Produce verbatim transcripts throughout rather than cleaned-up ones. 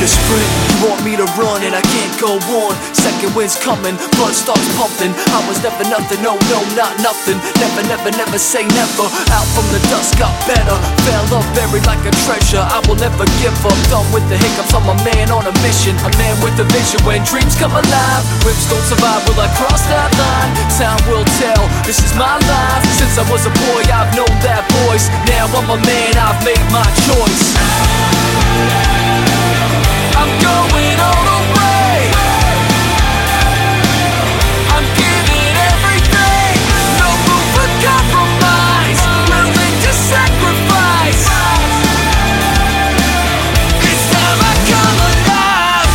to sprint, you want me to run, and I can't go on. Second wind's coming, blood starts pumping. I was never nothing, no, no, not nothing. Never, never, never say never. Out from the dust, got better. Fell up, buried like a treasure. I will never give up, done with the hiccups. I'm a man on a mission, a man with a vision. When dreams come alive, whips don't survive, will I cross that line? Time will tell, this is my life. Since I was a boy, I've known that voice. Now I'm a man, I've made my choice. I'm going all the way. I'm giving everything. No room for compromise. Willing to sacrifice. It's time I come alive.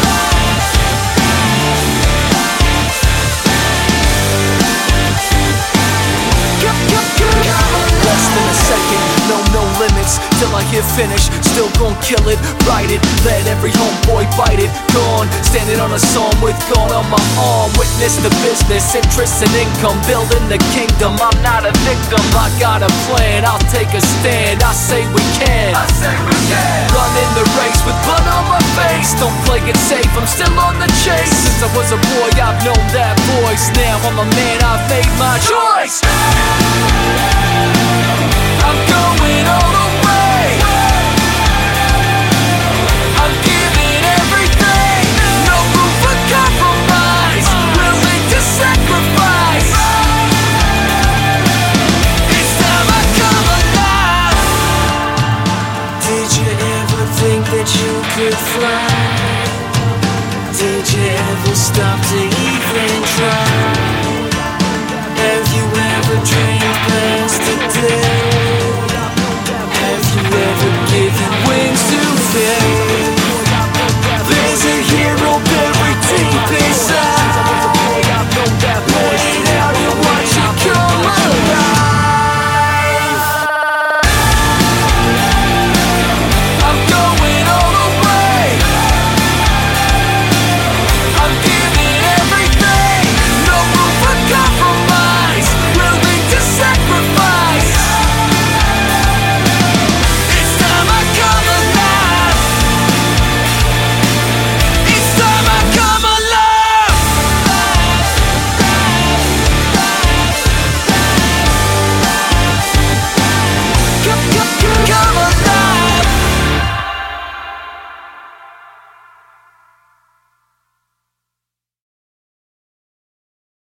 Less than a second, no, no limits. Till I hit finish, still gon' kill it. Write it, let every homeboy bite it. Gone, standing on a song with God on my arm. Witness the business, interest and income. Building the kingdom, I'm not a victim. I got a plan, I'll take a stand. I say we can, I say we can. Running the race with blood on my face. Don't play it safe, I'm still on the chase. Since I was a boy, I've known that voice. Now I'm a man, I've made my choice.